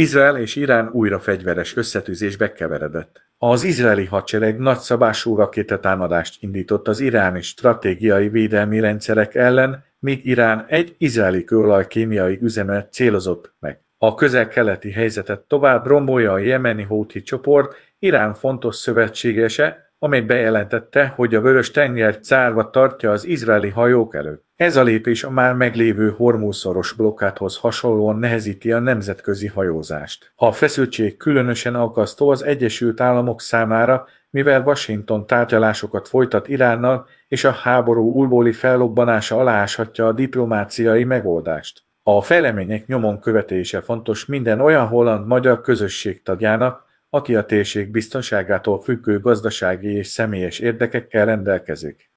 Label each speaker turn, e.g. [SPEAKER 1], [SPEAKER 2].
[SPEAKER 1] Izrael és Irán újra fegyveres összetűzésbe keveredett. Az izraeli hadsereg nagyszabású rakétatámadást indított az iráni stratégiai védelmi rendszerek ellen, míg Irán egy izraeli kőolaj-kémiai üzemet célozott meg. A közel-keleti helyzetet tovább rombolja a jemeni Houthi csoport, Irán fontos szövetségese, amely bejelentette, hogy a Vörös-tengert zárva tartja az izraeli hajók előtt. Ez a lépés a már meglévő Hormuz-szoros blokkádhoz hasonlóan nehezíti a nemzetközi hajózást. A feszültség különösen aggasztó az Egyesült Államok számára, mivel Washington tárgyalásokat folytat Iránnal, és a háború újbóli fellobbanása alááshatja a diplomáciai megoldást. A fejlemények nyomon követése fontos minden olyan holland-magyar közösség tagjának, aki a térség biztonságától függő gazdasági és személyes érdekekkel rendelkezik.